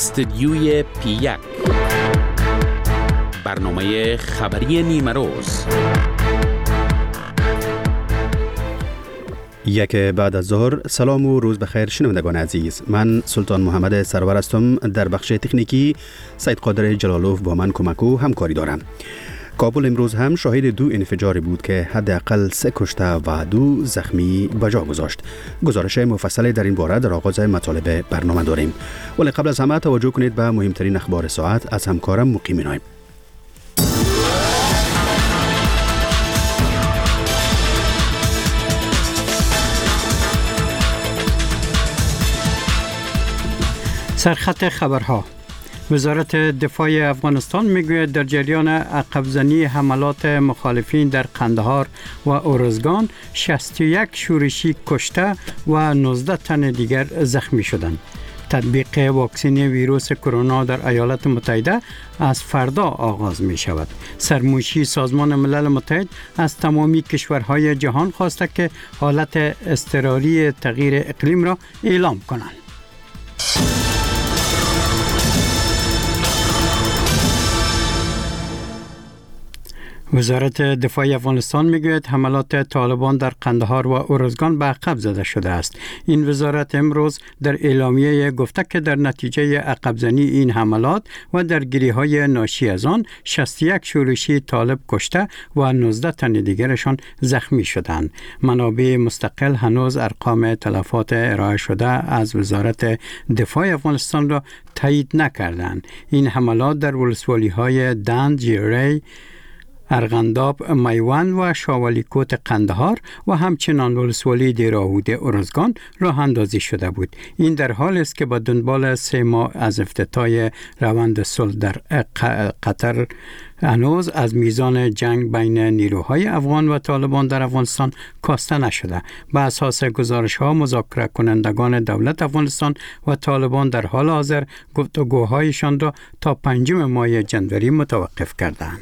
استدیوی P1 برنامه خبری نیمه روز. یک بعد از ظهر. سلام و روز بخیر شنوندگان عزیز. من سلطان محمد سرور هستم. در بخش تکنیکی سید قادر جلالوف با من کمک و همکاری دارم. کابل امروز هم شاهد 2 انفجاری بود که حداقل 3 کشته و 2 زخمی به جا گذاشت. گزارش مفصل در این باره در آغاز مطالب برنامه داریم. ولی قبل از همه توجه کنید به مهمترین اخبار ساعت از همکارم مقیم نایم. سرخط خبرها. وزارت دفاع افغانستان میگوید در جریان عقب‌زنی حملات مخالفین در قندهار و ارزگان 61 شورشی کشته و 19 تن دیگر زخمی شدند. تطبیق واکسن ویروس کرونا در ایالات متحده از فردا آغاز می شود. سرمنشی سازمان ملل متحد از تمامی کشورهای جهان خواسته که حالت اضطراری تغییر اقلیم را اعلام کنند. وزارت دفاع افغانستان میگوید حملات طالبان در قندهار و ارزگان به عقب زده شده است. این وزارت امروز در اعلامیه گفته که در نتیجه عقب‌زنی این حملات و درگیری‌های ناشی از آن 61 شورشی طالب کشته و 19 تن دیگرشان زخمی شدند. منابع مستقل هنوز ارقام تلفات ارائه شده از وزارت دفاع افغانستان را تایید نکردند. این حملات در ولسوالی‌های دند، جیری، ارغنداب، میوان و شاولیکوت قندهار و همچنان ولسوالی دیراهود ارزگان راه اندازی شده بود. این در حال است که با دنبال 3 ماه از افتتاح روند صلح در قطر هنوز از میزان جنگ بین نیروهای افغان و طالبان در افغانستان کاسته نشده. به اساس گزارش‌ها مذاکره کنندگان دولت افغانستان و طالبان در حال حاضر گفتگوهایشان را تا 5 ماه جنوری متوقف کردند.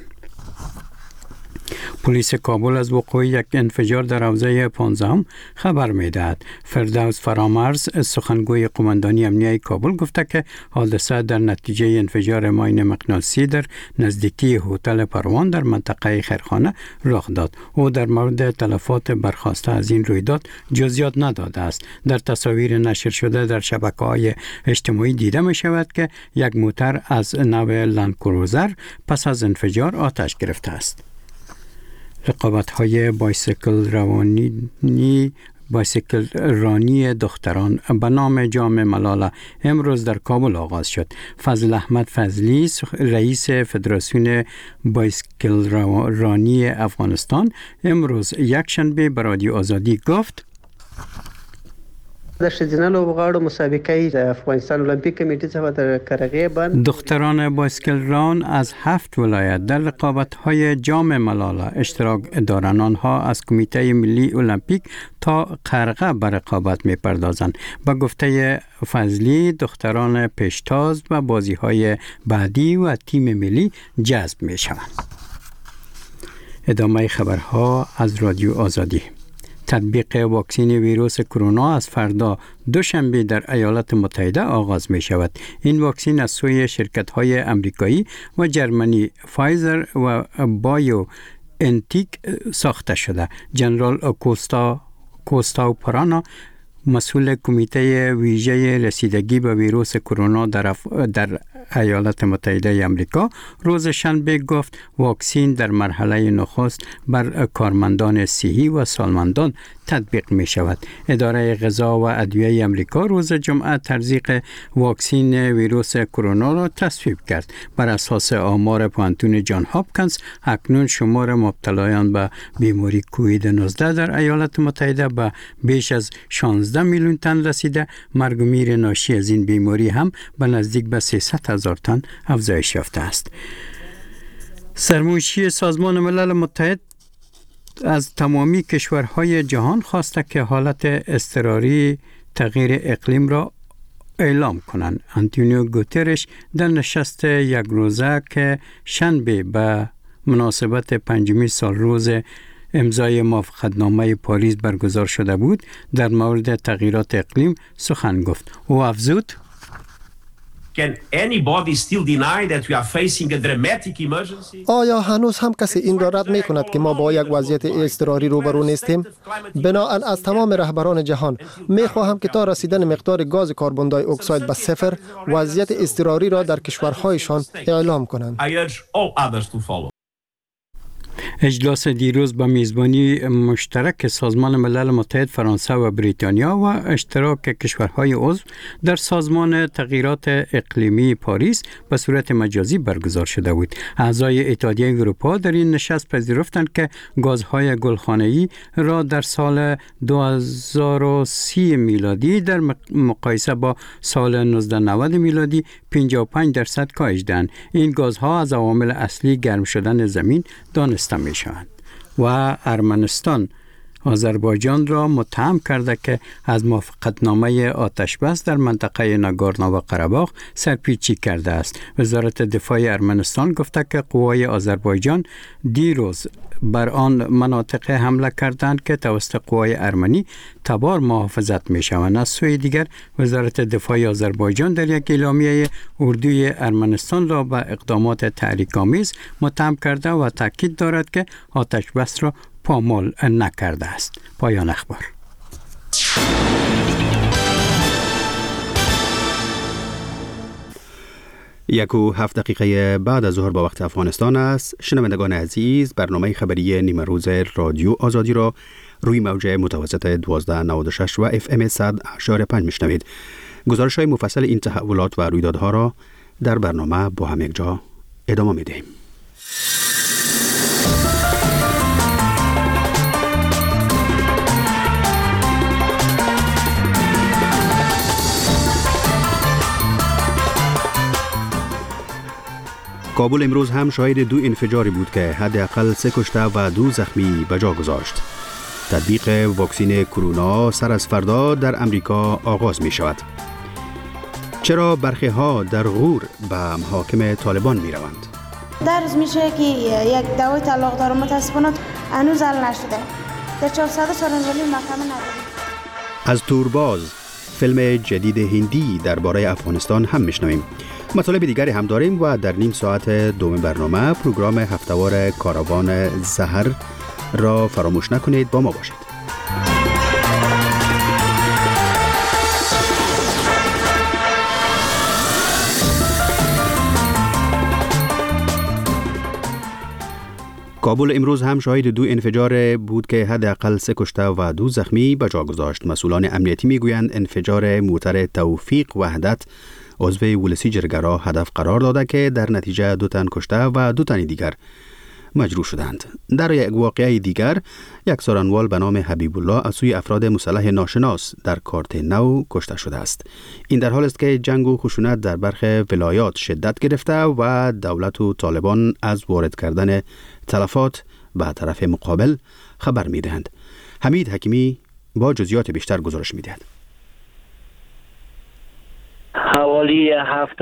پلیس کابل از وقوع یک انفجار در حوزه 15 خبر می‌دهد. فردوس فرامرز سخنگوی قماندانی امنیه کابل گفته که حادثه در نتیجه انفجار ماین مغناطیسی در نزدیکی هتل پروان در منطقه خیرخانه رخ داد. او در مورد تلفات برخاسته از این رویداد جزئیات نداده است. در تصاویر نشر شده در شبکه‌های اجتماعی دیده می‌شود که یک موتر از نوع لندکروزر پس از انفجار آتش گرفته است. رقابت‌های بایسیکل رانی دختران به نام جام ملاله امروز در کابل آغاز شد. فضل احمد فضلی رئیس فدراسیون بایسیکل رانی افغانستان امروز یکشنبه به رادیو آزادی گفت در ښځینه لوبغاړو مسابقه افغانستان المپیک کمیټې څخه در کرغې باندې دختران بایسکل ران از 7 ولایت در رقابت‌های جام ملاله اشتراک دارند. آنها از کمیته ملی المپیک تا قرغه به رقابت می‌پردازند. به گفته فضلی دختران پیشتاز و بازی‌های بعدی و تیم ملی جذب می‌شوند. ادامه خبرها از رادیو آزادی. تطبیق واکسن ویروس کرونا از فردا دوشنبه در ایالات متحده آغاز می شود. این واکسن از سوی شرکت‌های امریکایی و جرمنی فایزر و بایو انتیک ساخته شده. جنرال کوستا پرانا مسئول کمیته ویژه رسیدگی به ویروس کرونا در ایالات متحده آمریکا روز شنبه گفت واکسن در مرحله نخست بر کارمندان صحی و سالمندان تطبیق می شود. اداره غذا و ادویه آمریکا روز جمعه تزریق واکسن ویروس کرونا را تصویب کرد. بر اساس آمار پوانتون جان هاپکینز اکنون شمار مبتلایان به بیماری کووید 19 در ایالات متحده به بیش از 16 میلیون تن رسیده. مرگ و میر ناشی از این بیماری هم به نزدیک به 300,000 تن افزایش یافته است. سرمنشی سازمان ملل متحد از تمامی کشورهای جهان خواسته که حالت اضطراری تغییر اقلیم را اعلام کنند. آنتونیو گوترش در نشست یک روزه که شنبه به مناسبت 5 سالروز امضای موافقتنامه پاریس برگزار شده بود در مورد تغییرات اقلیم سخن گفت. او افزود Can anybody still deny that we are facing a dramatic emergency? آیا هنوز هم کسی این را رد می کند که ما با یک وضعیت اضطراری روبرو نیستیم؟ بنابراین از تمام رهبران جهان می خواهم که تا رسیدن مقدار گاز کربن دی اکساید به صفر وضعیت اضطراری را در کشورهایشان اعلام کنند. I urge all others to follow. اجلاس دیروز با میزبانی مشترک سازمان ملل متحد فرانسه و بریتانیا و اشتراک کشورهای عضو در سازمان تغییرات اقلیمی پاریس به صورت مجازی برگزار شده بود. اعضای اتحادیه اروپا در این نشست پذیرفتند که گازهای گلخانه‌ای را در سال 2030 میلادی در مقایسه با سال 1990 میلادی 55% کاهش دهند. این گازها از عوامل اصلی گرم شدن زمین دانسته می شوند. و ارمنستان آذربایجان را متهم کرده که از موافقتنامه آتشبس در منطقه ناگورنو و قره‌باغ سرپیچی کرده است. وزارت دفاع ارمنستان گفته که قوای آذربایجان دیروز بر آن مناطق حمله کردند که توسط قوای ارمنی تبار محافظت می شوند. از سوی دیگر وزارت دفاع آذربایجان در یک اعلامیه اردوی ارمنستان را به اقدامات تحریک‌آمیز متهم کرده و تاکید دارد که آتشبس را پامال نکرده است. پایان اخبار. یک و 7 دقیقه بعد از ظهر با وقت افغانستان است. شنوندگان عزیز، برنامه خبری نیمه روز رادیو آزادی را روی موج متوسط 1296 و FM 100.5 میشنوید. گزارش های مفصل این تحولات و رویدادها را در برنامه با هم یک جا ادامه میدهیم. کابل امروز هم شاهد 2 انفجاری بود که حداقل 3 کشته و 2 زخمی به جا گذاشت. تطبیق واکسین کرونا سر از فردا در امریکا آغاز می شود. چرا برخی ها در غور به محاکم طالبان می روند؟ در روز میشه که یک دعوای طلاق داره، متاسفانه هنوز حل نشده. در 400 سال انجامی محکمه نداریم. از تورباز فیلم جدید هندی درباره افغانستان هم میشنویم. مطالب دیگری هم داریم و در نیم ساعت دوم برنامه پروگرام هفته‌وار کاروان سحر را فراموش نکنید، با ما باشید. کابل امروز هم شاهد 2 انفجار بود که حداقل 3 کشته و 2 زخمی به جا گذاشت. مسئولان امنیتی میگویند انفجار موتر توفیق وحدت عضو ولسی جرگه را هدف قرار داده که در نتیجه 2 تن کشته و 2 تن دیگر مجروح شدند. در یک واقعه دیگر یک سارنوال به نام حبیب الله از سوی افراد مسلح ناشناس در کارت نو کشته شده است. این در حال است که جنگ و خشونت در برخی ولایات شدت گرفته و دولت و طالبان از وارد کردن تلفات به طرف مقابل خبر می‌دهند. حمید حکیمی با جزئیات بیشتر گزارش می‌دهد. حوالی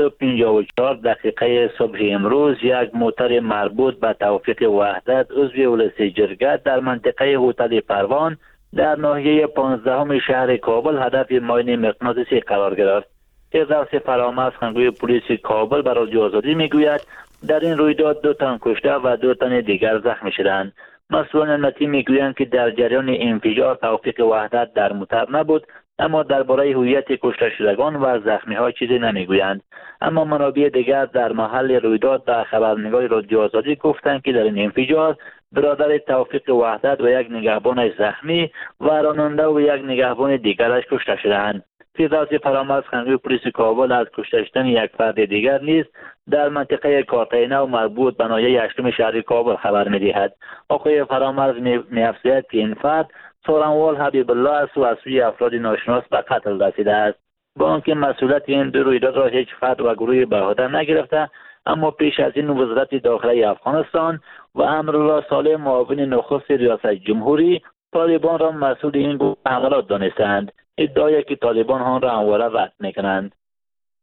7:54 صبح امروز یک موتر مربوط به توفیق وحدت عضو ولسی جرگه در منطقه هتل پروان در ناحیه 15 شهر کابل هدف ماین مغناطیسی قرار گرفت. فردوس فرامرز سخنگوی پلیس کابل به رادیو آزادی میگوید در این رویداد 2 تن کشته و 2 تن دیگر زخمی شدند. مسئولان امنیتی میگویند که در جریان انفجار توفیق وحدت در موتر نبود، اما درباره هویت کشته شدگان و زخمی‌ها چیزی نمیگویند. اما منابع دیگر در محل رویداد به خبرنگار رادیو آزادی گفتند که در این انفجار برادر توفیق وحدت و یک نگهبان زخمی و راننده و یک نگهبان دیگرش کشته شدند. فردوس فرامرز سخنگوی پلیس کابل از کشته شدن یک فرد دیگر نیز در منطقه کارتینه و مربوط به ناحیه 8 شهر کابل خبر می‌دهد. آقای فرامرز می‌افزاید که این فرد سارنوال حبیب الله است و از سوی افراد ناشناس به قتل رسیده است. با آنکه مسئولیت این 2 رویداد را هیچ فرد و گروهی به عهده نگرفته، اما پیش از این وزارت داخله افغانستان و امرالله صالح معاون نخست ریاست جمهوری طالبان را مسئول این گروه حملات دانستند. ادعای که طالبان آن را همواره رد میکنند.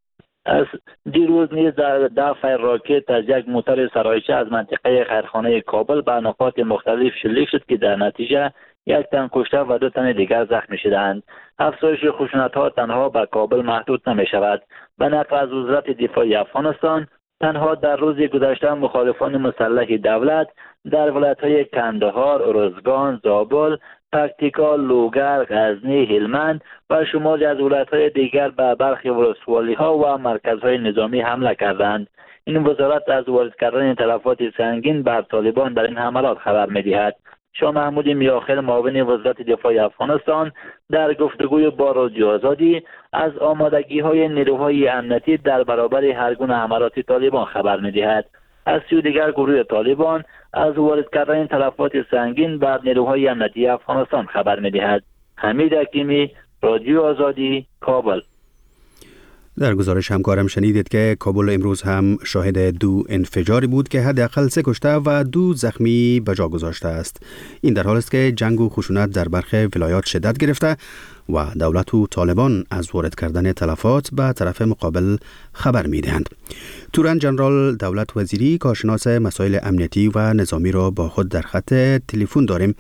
از دیروز نیز در دفع راکت از یک موتور سرایچه از منطقه خیرخانه کابل به نقاط مختلف شلیک شد که در نتیجه یک تن کشته و 2 تن دیگر زخمی شدند. افزایش خشونت‌ها تنها به کابل محدود نمی شود. به نقل از وزارت دفاع افغانستان، تنها در روز گذشته مخالفان مسلح دولت در ولایت‌های کندهار، ارزگان، زابل، پکتیکا، لوگر، غزنی، هلمند و شماری از ولایت‌های دیگر به برخی ولسوالی‌ها و مرکزهای نظامی حمله کردند. این وزارت از وارد کردن تلفات سنگین بر طالبان در این حملات خبر می‌دهد. شاه محمود میاخیل، معاون وزارت دفاع افغانستان، در گفتگوی با رادیو آزادی از آمادگی‌های نیروهای امنیتی در برابر هر گونه حملات طالبان خبر می‌دهد. از سوی دیگر گروه طالبان از وارد کردن تلفات سنگین بر نیروهای امنیتی افغانستان خبر می‌دهد. حمید حکیمی، رادیو آزادی، کابل. در گزارش همکارم شنیدید که کابل امروز هم شاهد 2 انفجاری بود که حداقل 3 کشته و 2 زخمی به جا گذاشته است. این در حالی است که جنگ و خشونت در برخی ولایات شدت گرفته و دولت و طالبان از وارد کردن تلفات به طرف مقابل خبر می‌دهند. تورن جنرال دولت وزیری، کارشناس مسائل امنیتی و نظامی را با خود در خط تلفن داریم.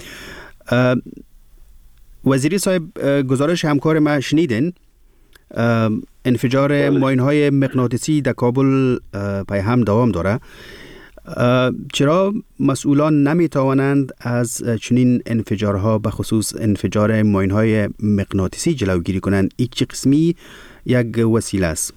وزیری صاحب، گزارش همکار ما شنیدین؟ انفجار ماین‌های مغناطیسی در کابل پیهم دوام داره. چرا مسئولان نمیتوانند از چنین انفجارها به خصوص انفجار ماین‌های مغناطیسی جلوگیری کنند؟ این چه قسمی یک وسیله است؟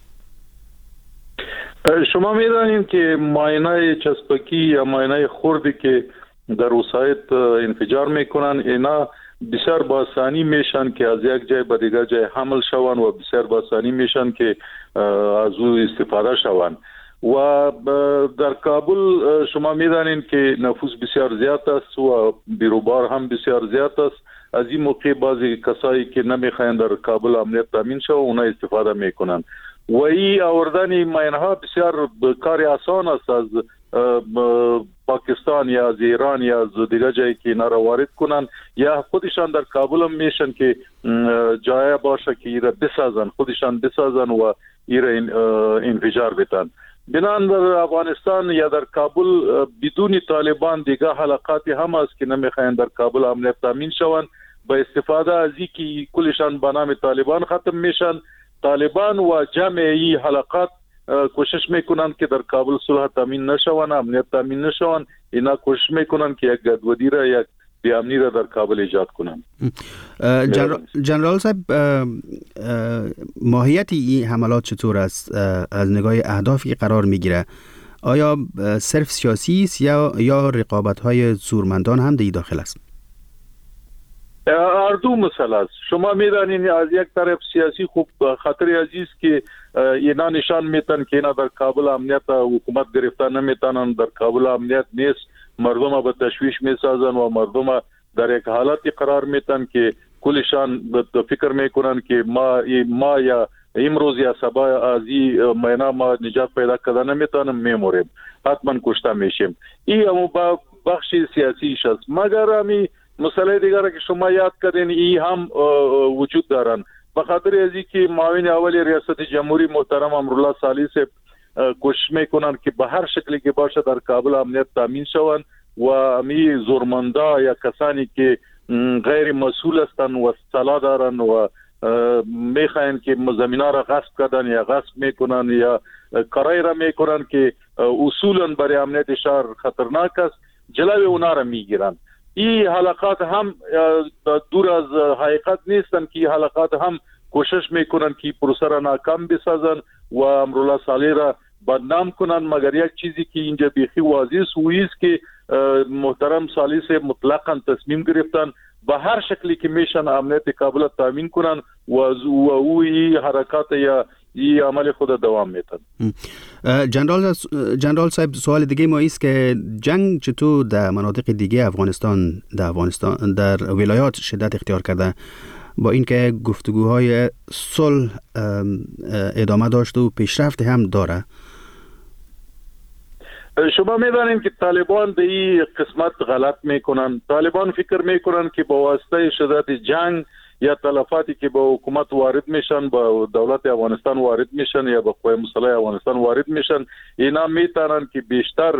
شما می‌دانید که ماین‌های چسبکی یا ماین‌های خردی که در وسایط انفجار میکنن، اینا بسیار با آسانی میشن که از یک جای به دیگر جای حمل شوند و بسیار با آسانی میشن که از او استفاده شوند. و در کابل شما میدانید که نفوس بسیار زیاد است و بیروبار هم بسیار زیاد است. از این موقع بعضی کسایی که نمیخواین در کابل امنیت تامین شود اونا استفاده میکنن و این آوردن ماین‌ها بسیار کار آسان است از پاکستان یا از ایران یا از دیگر جایی که اینا را وارد کنن یا خودشان در کابل هم میشن که جای باشه که ایره بسازن، خودشان بسازن و ایره انفجار بتن. بنان در افغانستان یا در کابل بدون طالبان دیگه حلقاتی هم است که نمیخواین در کابل امنیت تامین شوند. با استفاده از این که کلشان به نام طالبان ختم میشن، طالبان و جمعی حلقات کوشش میکنند که در کابل صلح تامین نشوند، امنیت تامین نشوند. اینا کوشش میکنند که یک گدودی را، یک بیامنی را در کابل ایجاد کنند. جنرال صاحب، ماهیت این حملات چطور است از نگاه اهدافی قرار میگیره؟ آیا صرف سیاسی است یا رقابت‌های زورمندان هم در داخل است؟ دو مسئله است. شما میدانید از یک طرف سیاسی خوب خطر عزیز که اینا نشان میتن که اینا در کابل امنیت حکومت گرفتن نمیتونن، در کابل امنیت نیست، مردم به تشویش میسازن و مردم در یک حالتی قرار میتن که کلشان فکر میکنن که ما یا امروز یا صبح از این مینا ما نجات پیدا کردن نمیتونیم، میموریم، حتما کشته میشیم. این هم بخش سیاسیش است. مگر همی مسئله دیگر که شما یاد کردین این هم وجود دارن. به خاطر از اینکه معاون اول ریاست جمهوری محترم امرالله صالح صاحب کوشش میکنن که به هر شکلی که باشه در کابل امنیت تامین شوند و امی زورمندا یا کسانی که غیر مسئول هستند و سلا دارن و میخواین که زمینا را غصب کردن یا غصب میکنن یا کارای را میکنن که اصولا برای امنیت شهر خطرناک است، جلوی اونا را میگیرن. این حلقات هم دور از حقیقت نیستن که این حلقات هم کوشش میکنن که پروسه را ناکام بسازن و امرالله صالح را بدنام کنن. مگر یک چیزی که اینجا بیخی واضح است که محترم صالح صاحب مطلقاً تصمیم گرفتن به هر شکلی که میشن امنیت کابل تامین کنن و این حرکات یا این عمل خود دوام میتن. جنرال صاحب، سوال دیگه ما است که جنگ چطور در مناطق دیگه افغانستان در ولایات شدت اختیار کرده با اینکه گفتگوهای صلح ادامه داشت و پیشرفت هم داره؟ شما میدانید که طالبان به این قسمت غلط میکنن. طالبان فکر میکنن که با واسطه شدت جنگ یا تلفاتی که به حکومت وارد میشن، به دولت افغانستان وارد میشن یا به قوه مسلح افغانستان وارد میشن، اینا میتونن که بیشتر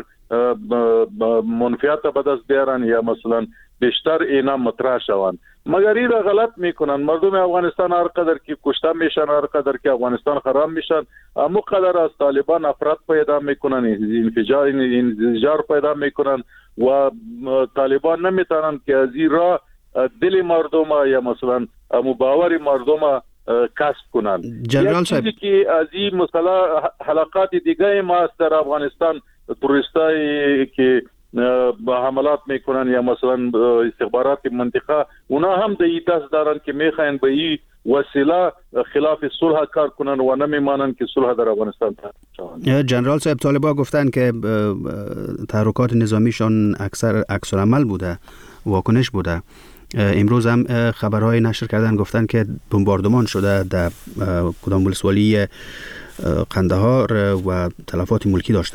منفعت به دست بیارن یا مثلا بیشتر اینا مطرح شوند. مگر این را غلط میکنن. مردم افغانستان هر قدر که کشته میشن، هر قدر که افغانستان خراب میشن، همو قدر از طالبان افراد پیدا میکنن، انفجار پیدا میکنن و طالبان نمیتونن که از این راه دل مردم یا مثلا باور مردم کسب کنن. جنرال صاحب که از این مثلا حلقات دیگه ما در افغانستان توریستایی که حملات میکنن یا مثلا استخبارات منطقه، اونا هم د این دست دارن که میخواین به این وسیله خلاف صلح کار کنن و نمیمانن که صلح در افغانستان شود. جنرال صاحب طالبان گفتن که تحرکات نظامیشان اکثر عکس العمل بوده، واکنش بوده. امروز هم خبرهای نشر کردن گفتن که بمباردمان شده در کدام ولسوالی قندهار و تلفات ملکی داشته.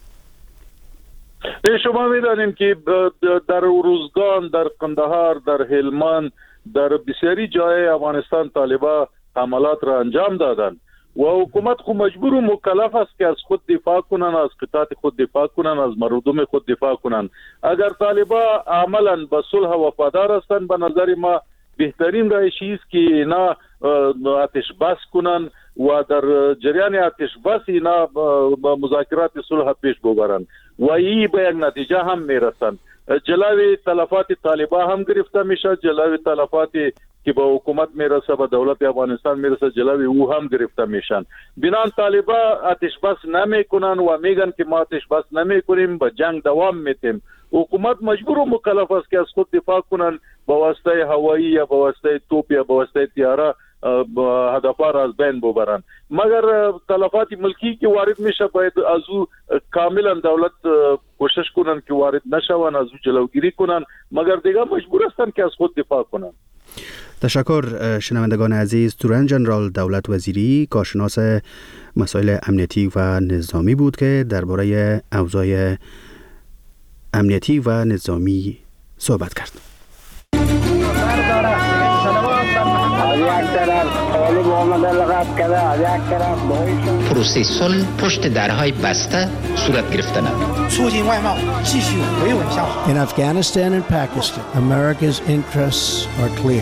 شما میدانیم که در اروزگان، در قندهار، در هلمند، در بسیاری جای افغانستان طالبان حملات را انجام دادن و حکومت خود مجبور و مکلف است که از خود دفاع کنن، از قطاعت خود دفاع کنن، از مردم خود دفاع کنن. اگر طالبان عملا به صلح وفادار هستند، به نظر ما بهترین رایشی است که اینا آتش بس کنن و در جریان آتش بس اینا مذاکرات صلح پیش ببرن و این به یک نتیجه هم میرسند. جلوی تلفات طالبان هم گرفته میشه، جلوی تلفاتی که به حکومت میرسه، به دولت افغانستان میرسه، جلوی او هم گرفته میشن. بنان طالبان آتش بس نمیکنن و میگن که ما آتش بس نمیکنیم، به جنگ دوام میتیم. حکومت مجبور و مکلف است که از خود دفاع کنن، با واسطه هوایی یا با واسطه توپ یا با واسطه طیاره هدفها را از بین ببرن. مگر تلفات ملکی که وارد میشه باید از او کاملا دولت کوشش کنن که وارد نشون، از او جلوگیری کنن، مگر دیگه مجبور هستن که از خود دفاع کنن. تشکر. شنوندگان عزیز، تورن جنرال دولت وزیری کارشناس مسائل امنیتی و نظامی بود که درباره اوضاع امنیتی و نظامی صحبت کرد. پروسه صلح پشت درهای بسته صورت گرفته نمید. In Afghanistan and Pakistan, America's interests are clear.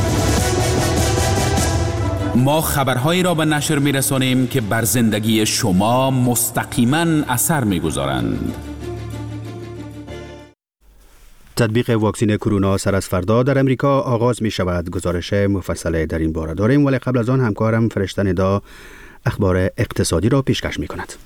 ما خبرهایی را به نشر می‌رسانیم که بر زندگی شما مستقیما اثر می‌گذارند. تطبیق واکسن کرونا سر از فردا در امریکا آغاز می شود. گزارش مفصل در این باره داریم، ولی قبل از آن همکارم فرشته ندا اخبار اقتصادی را پیشکش می کند.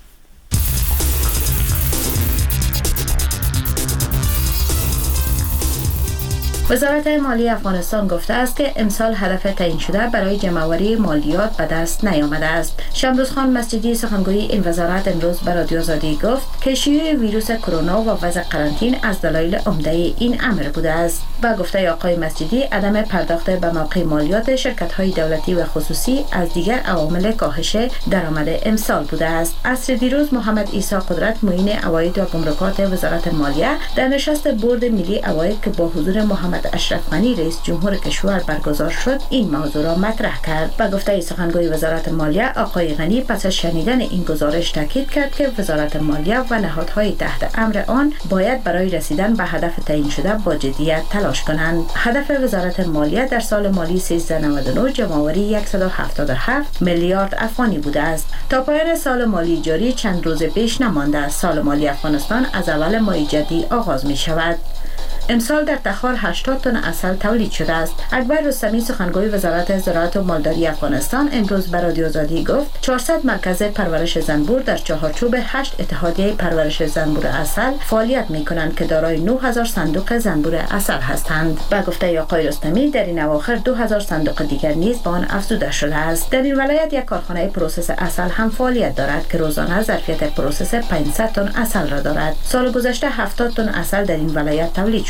وزارت مالی افغانستان گفته است که امسال هدف تعیین شده برای جمع‌آوری مالیات به دست نیامده است. شمروز خان مسجدی سخنگوی این وزارت امروز به رادیو آزادی گفت که شیوع ویروس کرونا و وضع قرنطینه از دلایل عمده این امر بوده است. با گفته آقای مسجدی، عدم پرداخت به موقع مالیات شرکت‌های دولتی و خصوصی از دیگر عوامل کاهش درآمد امسال بوده است. عصر دیروز محمد عیسی قدرت معین عواید و گمرکات وزارت مالیه در نشست بورد ملی عواید که با حضور محمد اشرف غنی رئیس جمهور کشور برگزار شد این موضوع را مطرح کرد. با گفته سخنگوی وزارت مالیه آقای غنی پس از شنیدن این گزارش تاکید کرد که وزارت مالیه و نهادهای تحت امر آن باید برای رسیدن به هدف تعیین شده با جدیت تلاش کنند. هدف وزارت مالیه در سال مالی 1399 جمع‌آوری 177 میلیارد افغانی بوده است. تا پایان سال مالی جاری چند روز پیش نمانده سال مالی افغانستان از اول ماه جدی آغاز می شود. امسال در تخار 80 تن عسل تولید شده است. اکبر رستمی سخنگوی وزارت زراعت و مالداری افغانستان امروز به رادیو آزادی گفت 400 مرکز پرورش زنبور در چهارچوب 8 اتحادیه پرورش زنبور عسل فعالیت می‌کنند که دارای 9000 صندوق زنبور عسل هستند. با گفته آقای رستمی در این اواخر 2000 صندوق دیگر نیز به آن افزوده شده است. در این ولایت یک کارخانه پروسس عسل هم فعالیت دارد که روزانه ظرفیت پروسس 500 تن عسل را دارد. سال گذشته 70 تن عسل در این ولایت تولید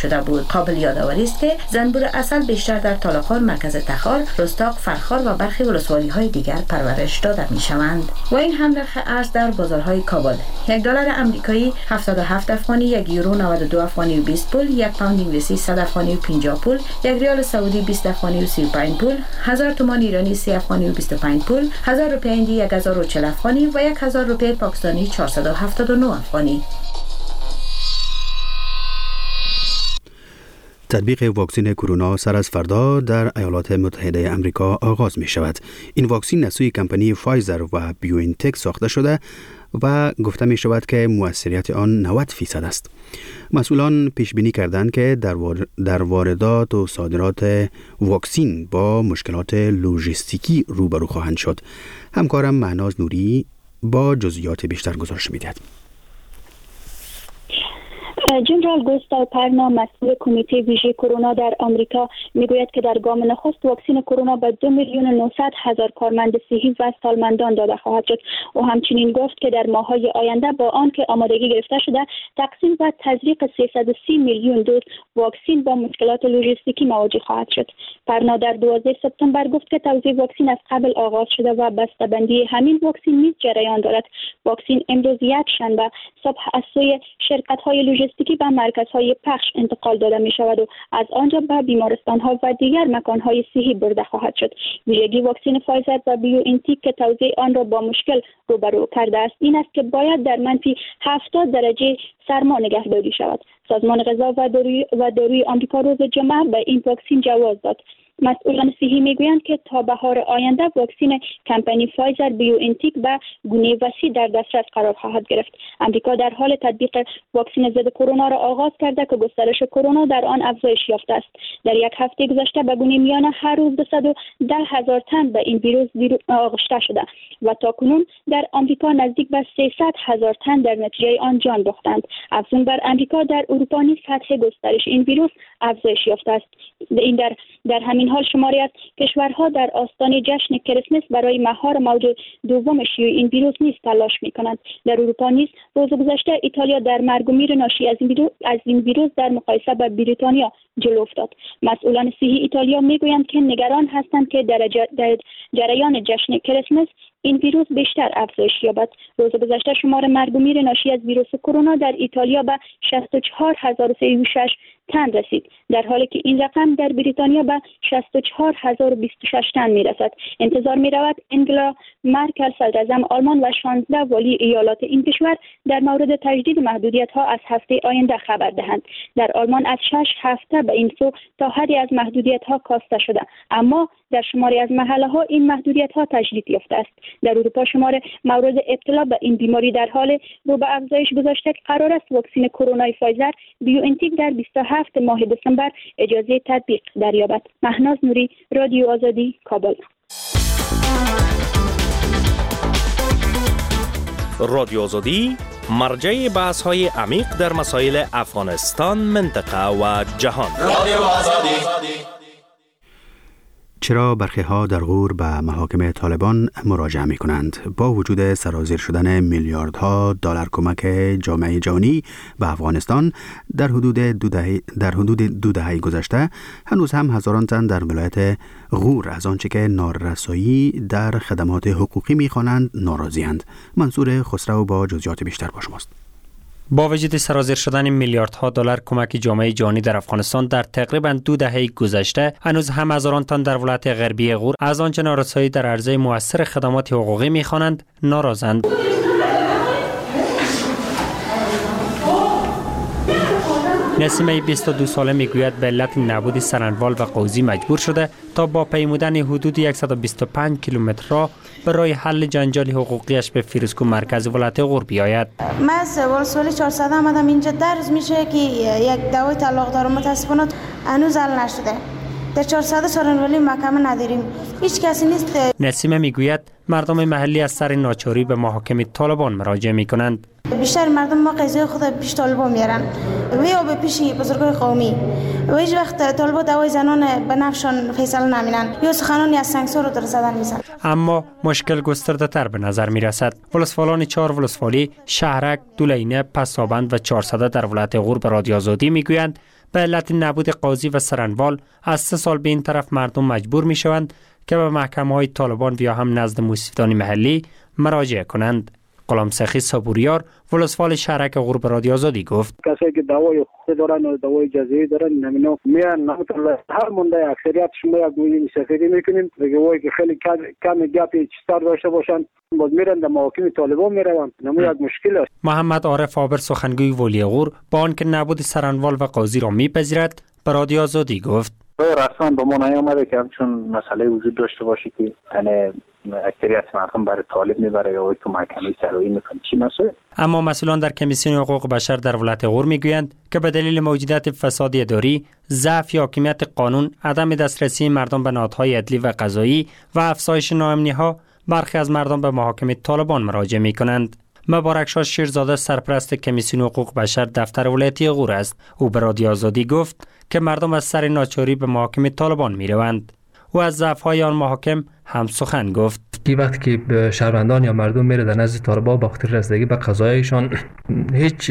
شده بود. قابل یادآوری است که زنبور عسل بیشتر در تالاب‌ها مرکز تخار، رستاق، فرخار و برخی ولسوالی‌های دیگر پرورش داده می‌شوند. و این هم نرخ ارز در بازارهای کابل: $1 آمریکایی 77 افغانی، 1 یورو 92 افغانی و 20 پول، 1 پوند انگلیسی 100 افغانی و 50 پول، 1 ریال سعودی 20 افغانی و 35 پول، 1000 تومان ایرانی 30 افغانی و 25 پول، 1000 روپیه هندی 1040 افغانی و 1000 روپیه پاکستانی 479 افغانی. تطبیق واکسن کرونا سر از فردا در ایالات متحده آمریکا آغاز می شود. این واکسن از سوی کمپانی فایزر و بیوئنتک ساخته شده و گفته می شود که موثریت آن 90% است. مسئولان پیش بینی کردند که در واردات و صادرات واکسن با مشکلات لوجستیکی روبرو خواهند شد. همکارم مهناز نوری با جزئیات بیشتر گزارش می‌دهد. جنرال گوستاو پرنا، مسئول کمیته ویژه کرونا در آمریکا، میگوید که در گام نخست واکسن کرونا به 2,900,000 کارمند صحی و سالمندان داده خواهد شد. او همچنین گفت که در ماه‌های آینده با آنکه آمادگی گرفته شده، تقسیم و تزریق 330 میلیون دوز واکسن با مشکلات لوجستیکی مواجه خواهد شد. پرنا در 12 سپتامبر گفت که توزیع واکسن از قبل آغاز شده و بسته‌بندی همین واکسن نیز جریان دارد. واکسن امروز یک شنبه صبح از سوی شرکت‌های لوجستیکی به مرکزهای پخش انتقال داده می شود و از آنجا به بیمارستان‌ها و دیگر مکان‌های صحی برده خواهد شد. ویژگی واکسن فایزر و بیوئنتک که توزیع آن را با مشکل روبرو کرده است این است که باید در منفی 70 درجه سرما نگهداری شود. سازمان غذا و داروی آمریکا روز جمعه به این واکسن جواز داد. مسئولان صحی میگویند که تا بهار آینده واکسن کمپانی فایزر بیوئنتک به گونه وسیع در دسترس قرار خواهد گرفت. آمریکا در حال تطبیق واکسن ضد کرونا را آغاز کرده که گسترش کرونا در آن افزایش یافته است. در یک هفته گذشته به گونه میانه هر روز 210,000 تن به این ویروس آغشته شده و تاکنون در آمریکا نزدیک به 300,000 تن در نتیجه آن جان باختند. افزون بر آمریکا در اروپا نیز سطح گسترش این ویروس افزایش یافته است. این در همین حال شماری از کشورها در آستانه جشن کریسمس برای مهار موج دوم شیوع این ویروس نیز تلاش می‌کنند. در اروپا نیز روز گذشته ایتالیا در مرگ و میر ناشی از این ویروس در مقایسه با بریتانیا جلو افتاد. مسئولان صحی ایتالیا میگویند که نگران هستند که در جریان جشن کریسمس این ویروس بیشتر افزایش یابد. روز گذشته شمار مرگ و میر ناشی از ویروس کرونا در ایتالیا به 64,036 تن رسید، در حالی که این رقم در بریتانیا به 64,026 تن میرسد. انتظار میرود انگلا مرکل صدراعظم آلمان و 16 والی ایالات این کشور در مورد تجدید محدودیت ها از هفته آینده خبر دهند. در آلمان از 6 هفته به این سو تا حدی از محدودیت ها کاسته شده، اما در شماری از محله ها این محدودیت ها تجدید یافته است. در اروپا شمار مورد ابتلا به این بیماری در حال رو به افزایش گذاشته که قرار است واکسن کرونا فایزر بیوئنتک در 27 ماه دسامبر اجازه تطبیق دریابد. مهناز نوری، رادیو آزادی، کابل. رادیو آزادی مرجع بحث‌های عمیق در مسائل افغانستان، منطقه و جهان. رادیو آزادی. چرا برخی‌ها در غور به محاکم طالبان مراجعه می کنند؟ با وجود سرازیر شدن میلیاردها دلار کمک جامعه جهانی به افغانستان در حدود دو دهه گذشته، هنوز هم هزاران تن در ولایت غور از آنچه که نارسایی در خدمات حقوقی می خوانند ناراضی‌اند. منصور خسرو با جزئیات بیشتر با شماست. با وجود سرازیر شدن میلیاردها دلار کمک جامعه جهانی در افغانستان در تقریباً 2 دهه گذشته، هنوز هم هزاران تن در ولایت غربی غور از آنچه نارسایی در عرضه مؤثر خدمات حقوقی می‌خوانند ناراضند. نسیمه 22 ساله میگوید به علت نبود سرنوال و قوزی مجبور شده تا با پیمودن حدود 125 کیلومتر را برای حل جنجال حقوقیش به فیروزکوه مرکز ولایت غور بیاید. من از ولسوالی 400 آمدم اینجا، در روز میشه که یک دعوای طلاق دارم، متاسفانه هنوز حل نشده. در 400 سارنوالی محکمه نداریم، هیچ کسی نیست. نسیمه میگوید مردم محلی از سر ناچاری به محاکم طالبان مراجعه میکنند. بیشتر مردم ما قضیه خود پیش طالبان میارن و یا به پیش بزرگای قومی و هیچ وقت طالبان دعوای زنان به نفشان فیصله نمینن یا سخنانی از سنگسار رو در زدن میزن. اما مشکل گسترده تر به نظر میرسد. ولسوالان 4 ولسوالی شهرک، دولینه، پسابند و 400 در ولایت غور به رادیو آزادی میگویند به علت نبود قاضی و سرنوال از 3 سال به این طرف مردم مجبور می شوند که به محکمه‌های طالبان یا هم نزد مستفیدان محلی مراجعه کنند. غلام سخی صبوریار ولسوالی شهرک غرب رادیو آزادی گفت کسایی که دعوای حقوقی دارن و دعوای جزایی دارن نمینا میان نمیتونه هر مونده اکثریت شما یک گویی سفری میکنیم دیگه که خیلی کم گپی چیزتر داشته باشن باز میرن در محاکم طالبان میروند نمو یک مشکل است. محمد عارف آبر سخنگوی ولی غور با آنکه نبود سرنوال و قاضی را میپذیرد به رادیو آزادی گفت رسما به ما نیامده که همچون مسئله وجود داشته باشه که یعنی اکثریت مردم برای طالب میبره یا تو محکمه سرایی میکنه چی مسئله. اما مسئولان در کمیسیون حقوق بشر در ولایت غور میگویند که به دلیل موجودیت فساد اداری، ضعف یا حاکمیت قانون، عدم دسترسی مردم به نهادهای عدلی و قضایی و افزایش ناامنی‌ها برخی از مردم به محاکم طالبان مراجعه میکنند. مبارک شاه شیرزاده سرپرست کمیسیون حقوق بشر دفتر ولایتی غور است. او به رادیو آزادی گفت که مردم از سر ناچاری به محاکم طالبان میروند. او از ضعف‌های آن محاکم هم سخن گفت. که وقتی که شهروندان یا مردم میره در نزد طالبان با خاطر رسیدگی به قضایشان هیچ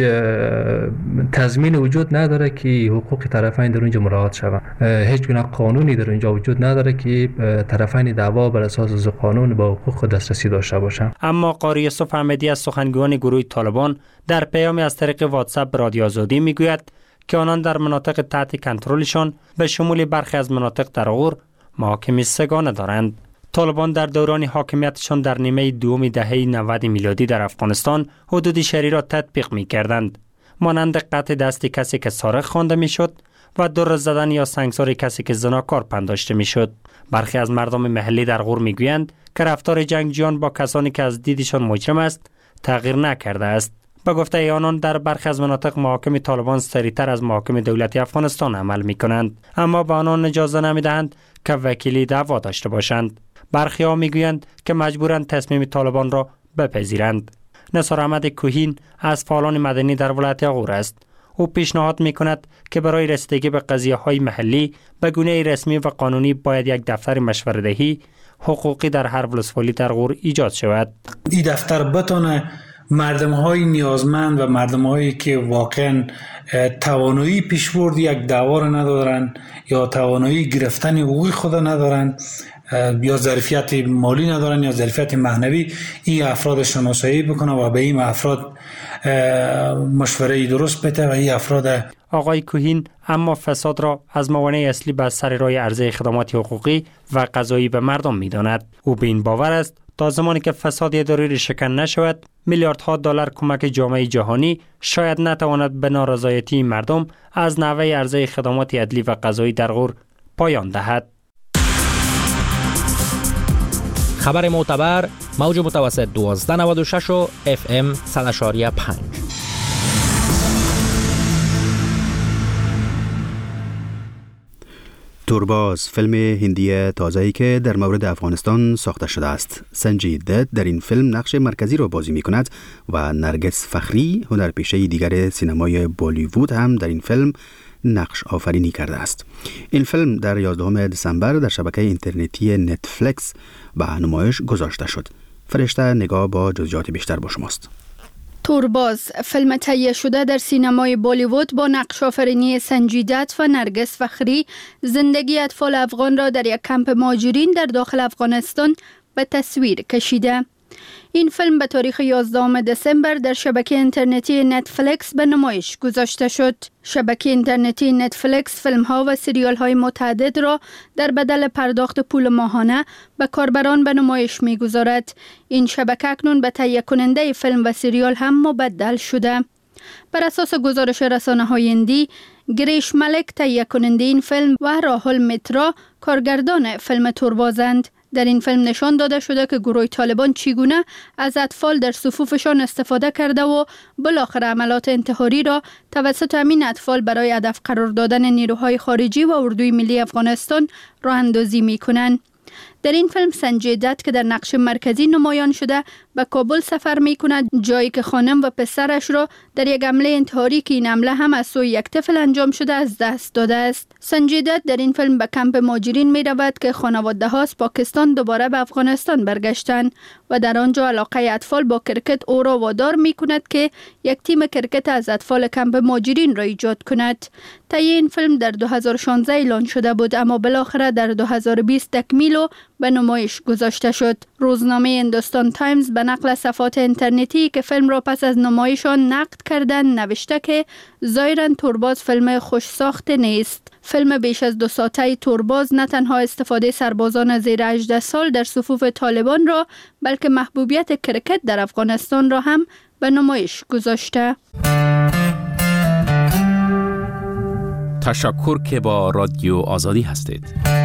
تضمین وجود نداره که حقوق طرفین در اونجا مراعات شود. هیچ گونه قانونی در اونجا وجود نداره که طرفین دعوا بر اساس قانون با حقوق دسترسی داشته باشند. اما قاری یوسف احمدی از سخنگویان گروه طالبان در پیامی از طریق واتساپ به رادیو آزادی میگوید که آنان در مناطق تحت کنترلشان به شمول برخی از مناطق در غور محاکم سگانه دارند. طالبان در دوران حاکمیتشان در نیمه دوم دهه 90 میلادی در افغانستان حدود شهری را تطبیق می کردند، مانند قطع دست کسی که سارق خوانده می شد و دور زدن یا سنگسار کسی که زناکار پنداشته می شد. برخی از مردم محلی در غور می گویند که رفتار جنگجویان با کسانی که از دیدشان مجرم است تغییر نکرده است. به گفته آنان در برخی از مناطق محاکم طالبان سریعتر از محاکم دولتی افغانستان عمل می کنند، اما به آنان اجازه نمی دهند که وکیلی دعوا داشته باشند. برخی ها می گویند که مجبورند تصمیم طالبان را بپذیرند. نثار احمد کوهین از فعالان مدنی در ولایت غور است. او پیشنهاد می کند که برای رسیدگی به قضیه های محلی به گونه رسمی و قانونی باید یک دفتر مشوره‌دهی حقوقی در هر ولسوالی در غور ایجاد شود. این دفتر بتونه مردم های نیازمند و مردم هایی که واقعا توانایی پیشبرد یک دعوا را ندارن یا توانایی گرفتن حقوق خود ندارن یا ظرفیت مالی ندارن یا ظرفیت معنوی، این افراد شناسایی بکنه و به این افراد مشوره درست بده و این افراد. آقای کوهین اما فساد را از موانع اصلی بر سر راه عرضه خدمات حقوقی و قضایی به مردم می‌داند. او به این باور است تا زمانی که فساد اداری شکن نشود، میلیاردها دلار کمک جامعه جهانی شاید نتواند به نارضایتی مردم از نحوه عرضه خدمات عدلی و قضایی در غور پایان دهد. خبر معتبر موج متوسط 1296 و FM 100.5. تورباز فیلم هندی تازه‌ای که در مورد افغانستان ساخته شده است. سنجید دت در این فیلم نقش مرکزی را بازی می کند و نرگس فخری هنرپیشه دیگر سینمای بالیوود هم در این فیلم نقش آفرینی کرده است. این فیلم در 11 دسامبر در شبکه اینترنتی نتفلیکس به نمایش گذاشته شد. فرشته نگاه با جزئیات بیشتر با شماست. تورباز فیلم تهیه شده در سینمای بالیوود با نقش آفرینی سنجید دت و نرگس فخری زندگی اطفال افغان را در یک کمپ مهاجرین در داخل افغانستان به تصویر کشیده. این فیلم به تاریخ 11 دسامبر در شبکه اینترنتی نتفلیکس به نمایش گذاشته شد. شبکه اینترنتی نتفلیکس فیلم‌ها و سریال‌های متعدد را در بدل پرداخت پول ماهانه به کاربران به نمایش می‌گذارد. این شبکه اکنون به تهیه کننده فیلم و سریال هم مبدل شده. بر اساس گزارش رسانه‌های هندی، گریش ملک تهیه کننده این فیلم و راهول مترا کارگردان فیلم توربازند. در این فیلم نشان داده شده که گروه طالبان چگونه از اطفال در صفوفشان استفاده کرده و بالاخره عملات انتحاری را توسط همین اطفال برای هدف قرار دادن نیروهای خارجی و اردوی ملی افغانستان راه اندازی می کنند. در این فیلم سنجی دت که در نقش مرکزی نمایان شده به کابل سفر می کند، جایی که خانم و پسرش را در یک حمله انتحاری که این حمله هم از سوی یک طفل انجام شده از دست داده است. سنجی دت در این فیلم به کمپ مهاجرین می رود که خانواده ها از پاکستان دوباره به افغانستان برگشتند و در آنجا علاقه اطفال با کرکت او را وادار می کند که یک تیم کرکت از اطفال کمپ مهاجرین را ایجاد کند. تهیه این فیلم در 2016 اعلان شده بود، اما بالاخره در 2020 تکمیل و به نمایش گذاشته شد. روزنامه هندوستان تایمز به نقل صفحات اینترنتی که فیلم را پس از نمایش آن نقد کردند نوشته که ظاهراً تورباز فیلم خوش ساخته نیست. فیلم بیش از 2 ساعته تورباز نه تنها استفاده سربازان زیر 18 سال در صفوف طالبان را، بلکه محبوبیت کرکت در افغانستان را هم به نمایش گذاشته. تشکر که با رادیو آزادی هستید.